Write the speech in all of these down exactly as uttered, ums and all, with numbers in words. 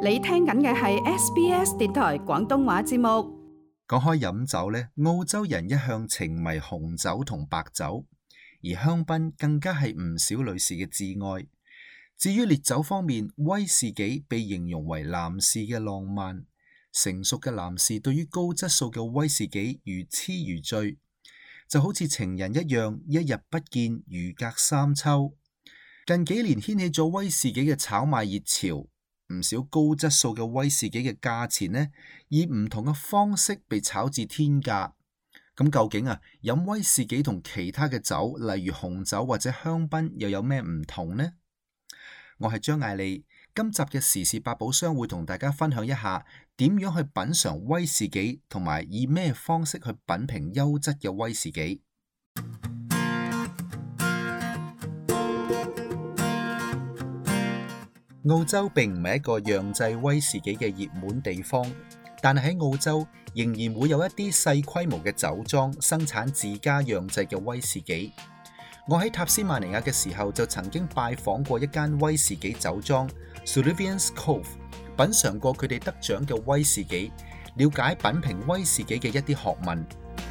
你聽緊嘅係 S B S 電台廣東話節目。 講開飲酒呢，澳洲人一向情迷紅酒同白酒，而香檳更加係唔少女士嘅至愛。至於烈酒方面，威士忌被形容為男士嘅浪漫。成熟嘅男士對於高質素嘅威士忌如痴如醉，就好似情人一樣，一日不見如隔三秋。近幾年掀起咗威士忌嘅炒賣熱潮，唔少高質素嘅威士忌嘅價錢呢，以唔同嘅方式被炒至天價。咁究竟啊，飲威士忌同其他嘅酒，例如紅酒或者香檳，又有咩唔同呢？我係張艾利，今集嘅時事百寶箱會同大家分享一下點樣去品嘗威士忌，同埋以咩方式去品評優質嘅威士忌。澳洲並唔係一個釀製威士忌嘅熱門地方，但係喺澳洲仍然會有一啲細規模嘅酒莊生產自家釀製嘅威士忌。我喺塔斯馬尼亞嘅時候就曾經拜訪過一間威士忌酒莊 Sullivan's Cove， 品嘗過佢哋得獎嘅威士忌，了解品評威士忌嘅一啲學問。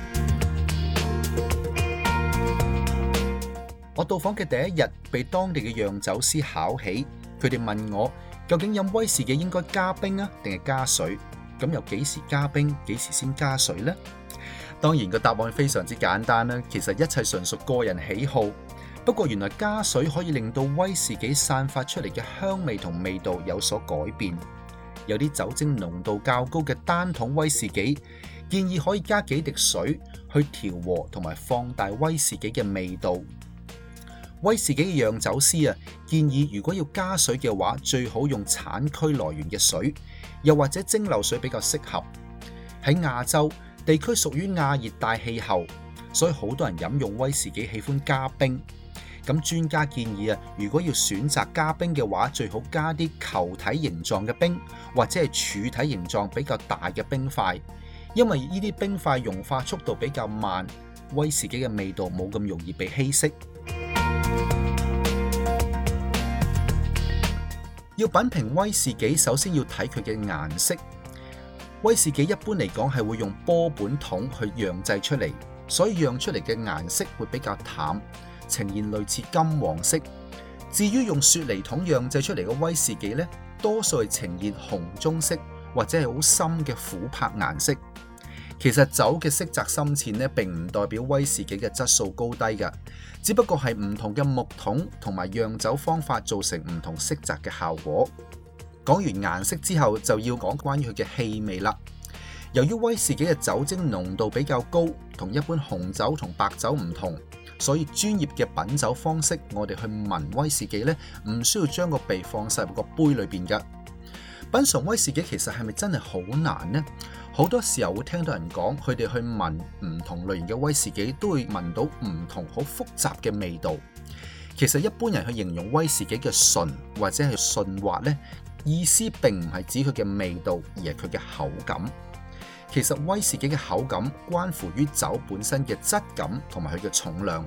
我到訪嘅第一日，被當地嘅釀酒師考起，佢哋問我究竟飲威士忌應該加冰啊，定係加水？咁又幾時加冰，幾時先加水呢？當然個答案非常之簡單啦，其實一切純屬個人喜好。不過原來加水可以令到威士忌散發出嚟嘅香味同味道有所改變。有啲酒精濃度較高嘅單桶威士忌，建議可以加幾滴水去調和同埋放大威士忌嘅味道。威士忌嘅釀酒師啊，建議如果要加水嘅話，最好用產區來源嘅水，又或者蒸餾水比較適合。喺亞洲地區屬於亞熱帶氣候，所以好多人飲用威士忌喜歡加冰。咁專家建議啊，如果要選擇加冰嘅話，最好加啲球體形狀嘅冰，或者係柱體形狀比較大嘅冰塊，因為呢啲冰塊融化速度比較慢，威士忌嘅味道冇咁容易被稀釋。要品評威士忌，首先要睇佢嘅顏色。威士忌一般嚟講係會用波本桶去釀製出嚟，所以釀出嚟嘅顏色會比較淡，呈現類似金黃色。至於用雪梨桶釀製出嚟嘅威士忌呢，多數係呈現紅棕色或者係好深嘅琥珀顏色。其實酒嘅色澤深淺呢，並唔代表威士忌嘅質素高低㗎，只不過係唔同嘅木桶同埋釀酒方法造成唔同色澤嘅效果。講完顏色之後，就要講關於佢嘅氣味啦。由於威士忌嘅酒精濃度比較高，同一般紅酒同白酒唔同，所以專業嘅品酒方式，我哋去聞威士忌呢，唔需要將個鼻放晒入個杯裏邊㗎。品嘗威士忌其實係咪真係好難呢？好多時候會聽到人講，佢哋去聞唔同類型嘅威士忌，都會聞到唔同好複雜嘅味道。其實一般人去形容威士忌嘅純或者係順滑呢，意思並唔係指佢嘅味道，而係佢嘅口感。其實威士忌嘅口感關乎於酒本身嘅質感同埋佢嘅重量。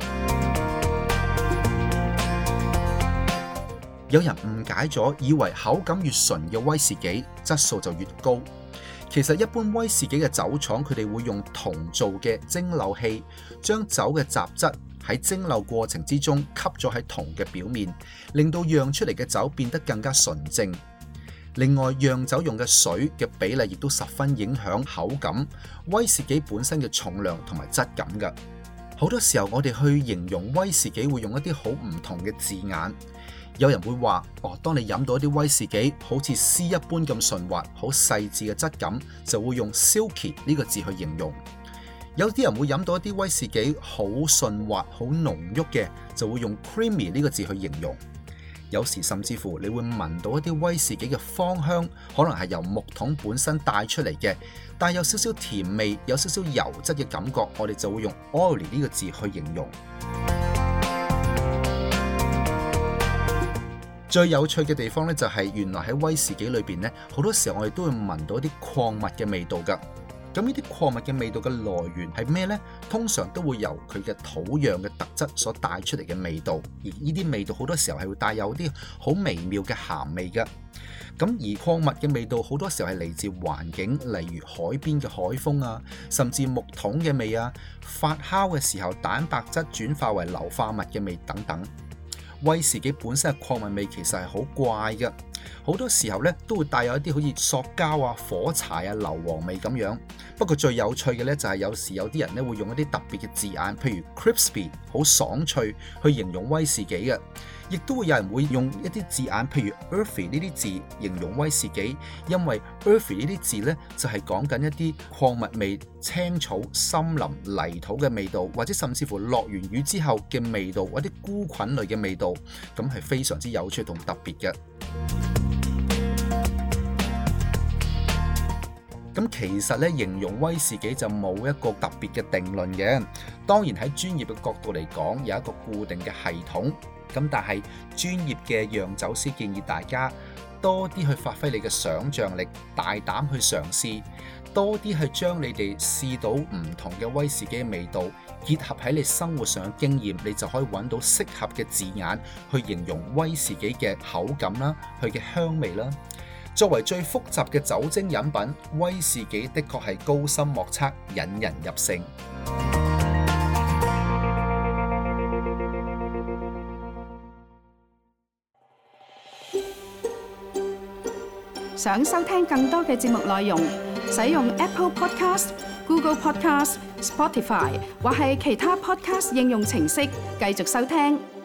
有人誤解咗，以為口感越純嘅威士忌質素就越高。其實一般威士忌嘅酒廠，佢哋會用銅做嘅蒸餾器，將酒嘅雜質喺蒸餾過程之中吸咗喺銅嘅表面，令到釀出嚟嘅酒變得更加純正。另外，釀酒用嘅水嘅比例亦都十分影響口感、威士忌本身嘅重量同埋質感㗎。好多時候我哋去形容威士忌會用一啲好唔同嘅字眼。有人會話，哦，當你飲到一啲威士忌好似絲一般咁順滑、好細緻嘅質感，就會用 silky 呢個字去形容。有啲人會飲到一啲威士忌好順滑、好濃郁嘅，就會用 creamy 呢個字去形容。有時甚至乎你會聞到一啲威士忌嘅芳香，可能係由木桶本身帶出嚟嘅，但有少少甜味、有少少油質嘅感覺，我哋就會用 oily 呢個字去形容。最有趣嘅地方咧，就係原來喺威士忌裏邊咧，好多時候我哋都會聞到一啲礦物嘅味道㗎。 咁呢啲礦物嘅味道嘅來源係咩呢？通常都會由佢嘅土壤嘅特質所帶出嚟嘅味道，而呢啲味道好多時候係會帶有啲好微妙嘅鹹味嘅。咁而礦物嘅味道好多時候係嚟自環境，例如海邊嘅海風啊，甚至木桶嘅味啊，發酵嘅時候蛋白質轉化為硫化物嘅味等等。威士忌本身嘅礦物味其實係好怪嘅，好多時候咧都會帶有一啲好似塑膠啊、火柴啊、硫磺味咁樣。不過最有趣嘅咧就係有時有啲人咧會用一啲特別嘅字眼，譬如 crispy 好爽脆去形容威士忌嘅，亦都會有人會用一啲字眼，譬如 earthy 呢啲字形容威士忌，因為 earthy 呢啲字咧就係講緊一啲礦物味、青草、森林、泥土嘅味道，或者甚至乎落完雨之後嘅味道，或者菇菌類嘅味道，咁係非常之有趣同特別嘅。咁其實咧，形容威士忌就冇一個特別嘅定論嘅。當然喺專業嘅角度嚟講，有一個固定嘅系統。咁但係專業嘅釀酒師建議大家多啲去發揮你嘅想像力，大膽去嘗試，多啲去將你哋試到唔同嘅威士忌嘅味道結合喺你生活上嘅經驗，你就可以揾到適合嘅字眼去形容威士忌嘅口感啦，佢嘅香味啦。作為最複雜嘅酒精飲品，威士忌的確係高深莫測，引人入勝。 想收聽更多嘅節目內容，使用 Apple Podcast、Google Podcast、Spotify 或係其他 Podcast 應用程式繼續收聽。